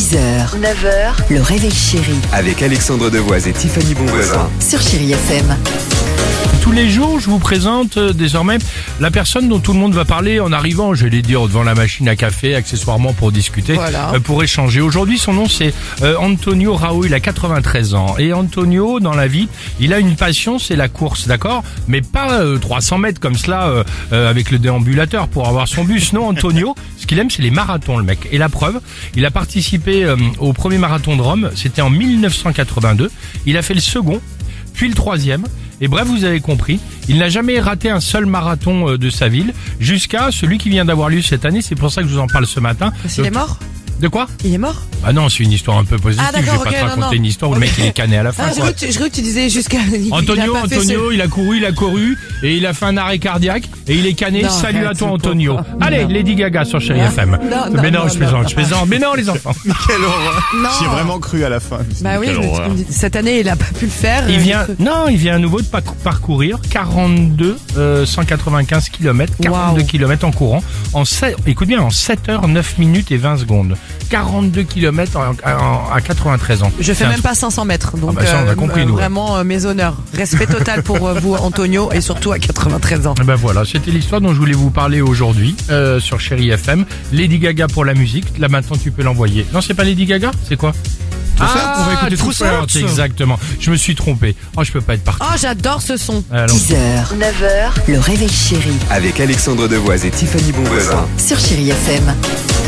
6h, 9h, le réveil chéri Avec Alexandre Devoise et Tiffany Bonvoisin. sur Chéri FM. Tous les jours, je vous présente désormais la personne dont tout le monde va parler en arrivant, je vais dire, devant la machine à café, accessoirement pour discuter, Voilà. pour échanger. Aujourd'hui, son nom c'est Antonio Rao, il a 93 ans. Et Antonio, dans la vie, il a une passion, c'est la course, d'accord? Mais pas 300 mètres comme cela avec le déambulateur pour avoir son bus. Non, Antonio, ce qu'il aime, c'est les marathons, le mec. Et la preuve, il a participé au premier marathon de Rome, c'était en 1982. Il a fait le second, puis le troisième. Et bref, vous avez compris, il n'a jamais raté un seul marathon de sa ville, jusqu'à celui qui vient d'avoir lieu cette année. C'est pour ça que je vous en parle ce matin. Parce qu'il est mort? De quoi? Il est mort? Ah non, c'est une histoire un peu positive. Ah, d'accord, je vais pas ok, te non, raconter non. une histoire où le mec il est cané à la fin. Ah, j'ai quoi. cru que tu disais jusqu'à... Antonio, il a couru et il a fait un arrêt cardiaque et il est cané. Non, Salut à arrête, toi c'est Antonio. pas. Allez, Non. Lady Gaga sur Chéri FM. non, Mais non, non, je plaisante. Mais non, les enfants. Quelle horreur. Non. J'y ai vraiment cru à la fin. Bah oui, Quelle mais horreur. cette année, il a pas pu le faire. Il vient à nouveau de parcourir 195 km, 42 Wow. km en courant, écoute bien, en 7 heures, 9 minutes et 20 secondes. 42 km à 93 ans. Je fais C'est même pas 500 mètres, donc Ah bah ça, on a compris, nous. vraiment mes honneurs. Respect total pour vous, Antonio, et surtout à 93 ans. Et ben voilà, c'était l'histoire dont je voulais vous parler aujourd'hui sur Chéri FM. Lady Gaga pour la musique. Là maintenant, tu peux l'envoyer. Non, c'est pas Lady Gaga, c'est quoi? On va écouter True True Thirds, exactement. Je me suis trompé. Oh, je peux pas être parti. Oh, j'adore ce son. Allons. 6h, 9h, le réveil chéri Avec Alexandre Devoise et Tiffany Bonvoisin. sur Chéri FM.